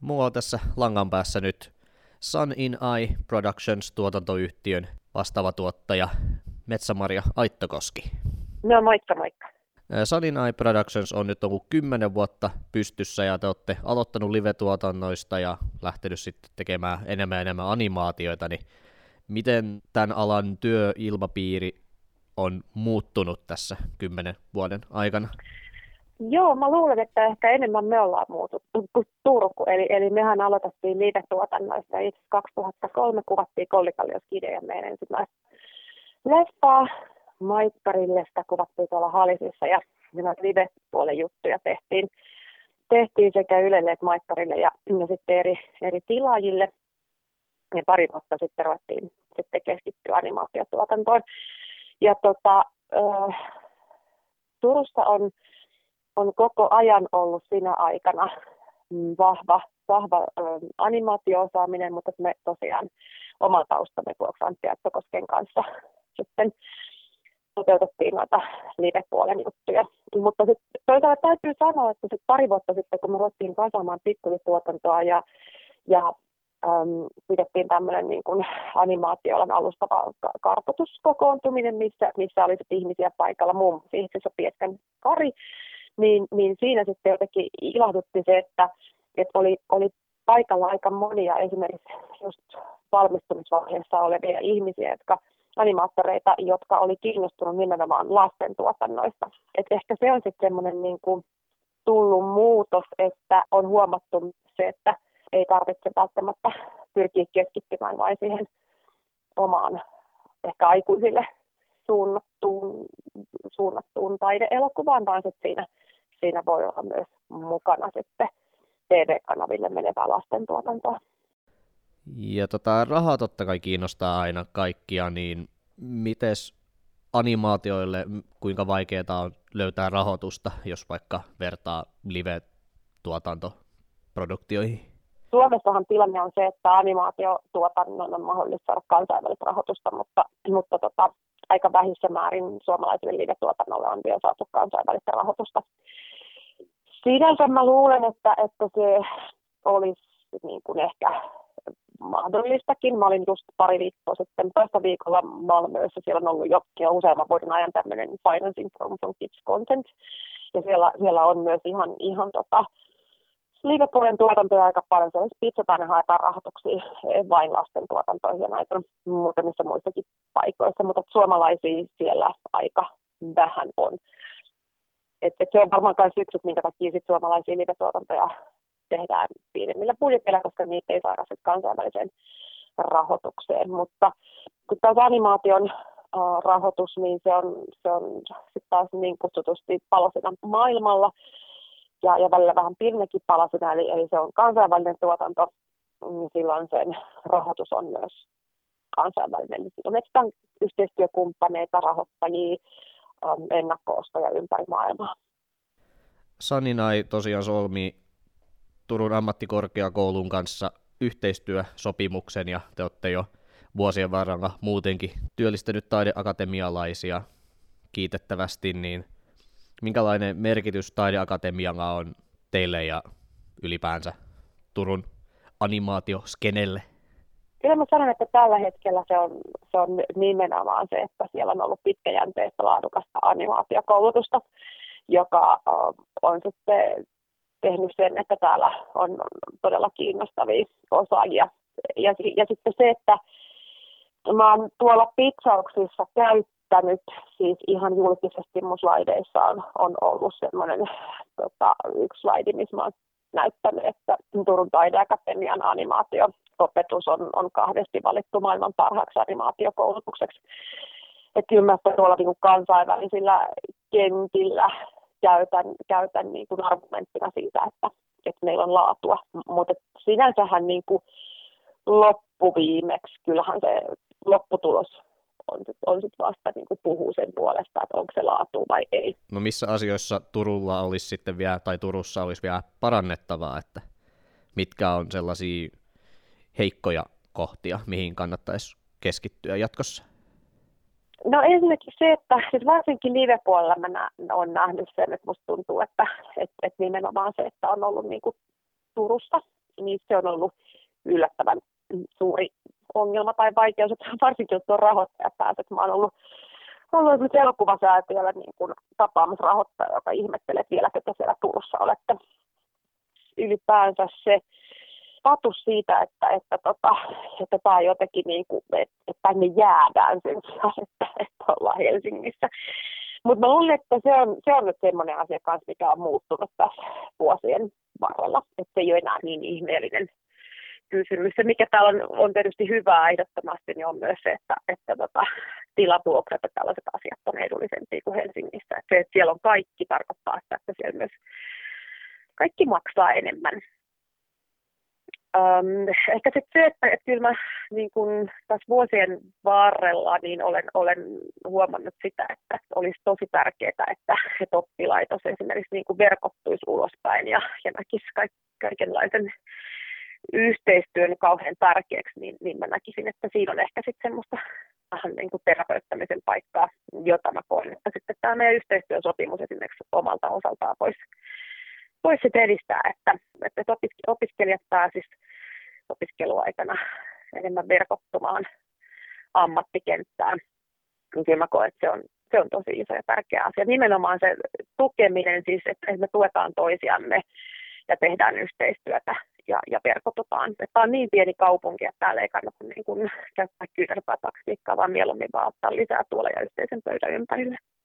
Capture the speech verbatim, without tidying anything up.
Mulla on tässä langan päässä nyt Sun in Eye Productions tuotantoyhtiön vastaava tuottaja Metsämaria Aittokoski. No moikka moikka. Sun in Eye Productions on nyt ollut kymmenen vuotta pystyssä ja te olette aloittanut live-tuotannoista ja lähtenyt sitten tekemään enemmän ja enemmän animaatioita, niin miten tämän alan työilmapiiri on muuttunut tässä kymmenen vuoden aikana? Joo, mä luulen, että ehkä enemmän me ollaan muututtu kuin Turku. Eli, eli mehän aloitettiin live-tuotannoista. Itse kaksituhattakolme kuvattiin Kollikallioskidejä meidän ensimmäistä leffaa. Maikkarille sitä kuvattiin tuolla Halisissa ja live-puolen juttuja tehtiin, tehtiin sekä Ylelle että Maikkarille ja, ja sitten eri, eri tilaajille. Ja pari vuotta sitten ruvettiin sitten keskittyä animaatiotuotantoon. Ja tota, äh, Turussa on on koko ajan ollut siinä aikana vahva, vahva ä, animaatio-osaaminen, mutta me tosiaan oman taustamme vuoksi Antti Aittokosken kanssa sitten toteutettiin noita live-puolen juttuja. Mutta sitten toisaalta täytyy sanoa, että sit pari vuotta sitten, kun me ruvettiin kasaamaan pikkulituotantoa ja, ja äm, pidettiin tämmöinen niin kuin animaatioalan alustava kartoituskokoontuminen, missä, missä oli sitten ihmisiä paikalla, muun muassa itse Pieskän Kari, Niin, niin siinä sitten jotenkin ilahdutti se, että, että oli, oli paikalla aika monia esimerkiksi just valmistumisvaiheessa olevia ihmisiä, jotka, animaattoreita, jotka oli kiinnostunut nimenomaan lasten tuotannoista. Et ehkä se on sitten semmoinen niin kuin tullut muutos, että on huomattu se, että ei tarvitse välttämättä pyrkiä keskittymään vain siihen omaan ehkä aikuisille suunnattuun, suunnattuun taideelokuvaan, vaan sitten siinä Siinä voi olla myös mukana sitten T V-kanaville menevää lasten tuotantoa. Ja tota, rahaa totta kai kiinnostaa aina kaikkia, niin mites animaatioille, kuinka vaikeaa on löytää rahoitusta, jos vaikka vertaa live-tuotantoproduktioihin? Suomessahan tilanne on se, että animaatiotuotannon on mahdollista saada kansainvälistä rahoitusta, mutta, mutta tota, aika vähissä määrin suomalaisille live-tuotannolle on vielä saatu kansainvälistä rahoitusta. Sinänsä mä luulen, että, että se olisi niin kuin ehkä mahdollistakin. Mä olin just pari viikkoa sitten toista viikolla Malmössä. Siellä on ollut jo, jo useamman vuoden ajan tämmöinen Financing from, from Kids Content. Ja siellä, siellä on myös ihan, ihan tota, live-puolen tuotantoja aika paljon. Se olisi pitsataan ja haetaan rahoituksia vain lasten tuotantoihin ja näitä muutamissa muissakin paikoissa. Mutta suomalaisia siellä aika vähän on. Et, et se on varmaan myös yksi, minkä takia sit suomalaisia live-tuotantoja tehdään pienemmillä budjetilla, koska niitä ei saada sit kansainväliseen rahoitukseen. Mutta kun taas animaation uh, rahoitus, niin se on, se on sit taas niin kutsutusti palasina maailmalla ja, ja välillä vähän pienekin palasina, eli, eli se on kansainvälinen tuotanto, niin silloin sen rahoitus on myös kansainvälinen. Silloin etsitään yhteistyökumppaneita, rahoittajia, ennakko-ostoja ympäri maailmaa. Sun in Eye tosiaan solmi Turun ammattikorkeakoulun kanssa yhteistyösopimuksen ja te olette jo vuosien varrella muutenkin työllistänyt taideakatemialaisia kiitettävästi, niin minkälainen merkitys taideakatemialla on teille ja ylipäänsä Turun animaatioskenelle? Kyllä mä sanon, että tällä hetkellä se on, se on nimenomaan se, että siellä on ollut pitkäjänteistä laadukasta animaatiokoulutusta, joka on sitten tehnyt sen, että täällä on todella kiinnostavia osaajia. Ja, ja sitten se, että mä oon tuolla pitsauksissa käyttänyt, siis ihan julkisesti mun slaideissa on, on ollut semmoinen tota, yksi slaidi, missä mä oon näyttänyt, että Turun taideakatemian animaatio opetus on, on kahdesti valittu maailman parhaaksi animaatiokoulutukseksi. Että kyllä mä tuolla niin kuin kansainvälisillä kentillä käytän, käytän niin kuin argumenttina siitä, että, että meillä on laatua. Mutta sinänsähän niin kuin loppuviimeksi, kyllähän se lopputulos on, on sit vasta niin kuin puhuu sen puolesta, että onko se laatu vai ei. No missä asioissa Turulla olisi sitten vielä, tai Turussa olisi vielä parannettavaa, että mitkä on sellaisia heikkoja kohtia, mihin kannattaisi keskittyä jatkossa? No ensinnäkin se, että siis varsinkin live-puolella mä olen nähnyt sen, että musta tuntuu, että et, et nimenomaan se, että on ollut niin kuin Turussa niin se on ollut yllättävän suuri ongelma tai vaikeus, että varsinkin jos on rahoittajapäätöt. Mä oon ollut, ollut esimerkiksi elokuvasäätiöllä niin kuin tapaamisrahoittaja, joka ihmettelee, että vieläkö te siellä Turussa olette. Ylipäänsä se status siitä, että, että, tota, että tämä jotenkin, niin kuin, että, että tänne jäädään sen sijaan, että, että ollaan Helsingissä. Mutta mä luulen, että se on, se on nyt semmoinen asia kanssa, mikä on muuttunut tässä vuosien varrella, että se ei ole enää niin ihmeellinen kysymys. Se, mikä täällä on, on tietysti hyvää ehdottomasti, niin on myös se, että, että tota, tilavuokrat ja tällaiset asiat on edullisempia kuin Helsingissä. Et se, että siellä on kaikki, tarkoittaa sitä, että siellä myös kaikki maksaa enemmän. Um, ehkä sitten se, että, että kyllä mä niin kun tässä vuosien varrella niin olen, olen huomannut sitä, että olisi tosi tärkeää, että, että oppilaitos esimerkiksi niin kun verkottuisi ulospäin ja, ja näkisi kaik, kaikenlaisen yhteistyön kauhean tärkeäksi, niin, niin mä näkisin, että siinä on ehkä sitten semmoista vähän niin kuin terapeuttämisen paikkaa, jota mä koen, että sitten tämä meidän yhteistyösopimus esimerkiksi omalta osaltaan voisi vois sitten edistää, että, että opiskelijat pääsisivät opiskeluaikana enemmän verkottumaan ammattikenttään. Kyllä mä koen, että se on, se on tosi iso ja tärkeä asia. Nimenomaan se tukeminen, siis, että me tuetaan toisiamme ja tehdään yhteistyötä ja, ja verkotutaan. Tämä on niin pieni kaupunki, että täällä ei kannata niin kuin käyttää kyynärpää taktiikkaa, vaan mieluummin vaan ottaa lisää tuolla ja yhteisen pöydän ympärille.